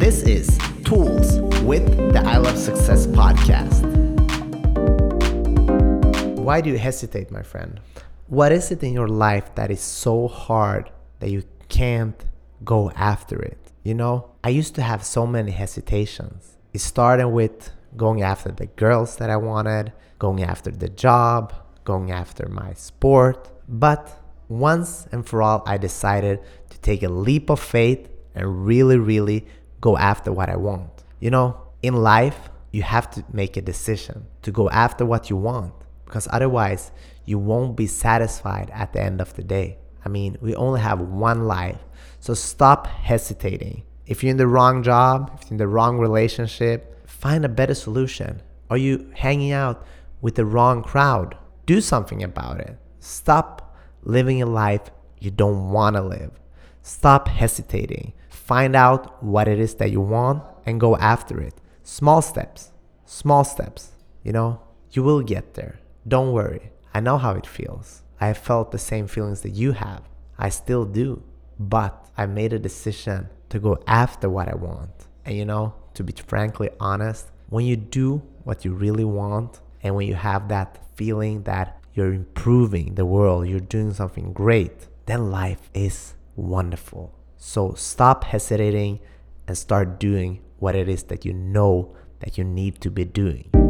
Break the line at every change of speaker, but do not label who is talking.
This is Tools with the I Love Success podcast. Why do you hesitate, my friend? What is it in your life that is so hard that you can't go after it? You know, I used to have so many hesitations. It started with going after the girls that I wanted, going after the job, going after my sport. But once and for all, I decided to take a leap of faith and really go after what I want. You know, in life, you have to make a decision to go after what you want, because otherwise you won't be satisfied at the end of the day. I mean, we only have one life, so stop hesitating. If you're in the wrong job, if you're in the wrong relationship, find a better solution. Are you hanging out with the wrong crowd? Do something about it. Stop living a life you don't want to live. Stop hesitating. Find out what it is that you want and go after it. Small steps. You know, you will get there. Don't worry. I know how it feels. I have felt the same feelings that you have. I still do. But I made a decision to go after what I want. And you know, to be frankly honest, when you do what you really want and when you have that feeling that you're improving the world, you're doing something great, then life is wonderful. So stop hesitating and start doing what it is that you know that you need to be doing.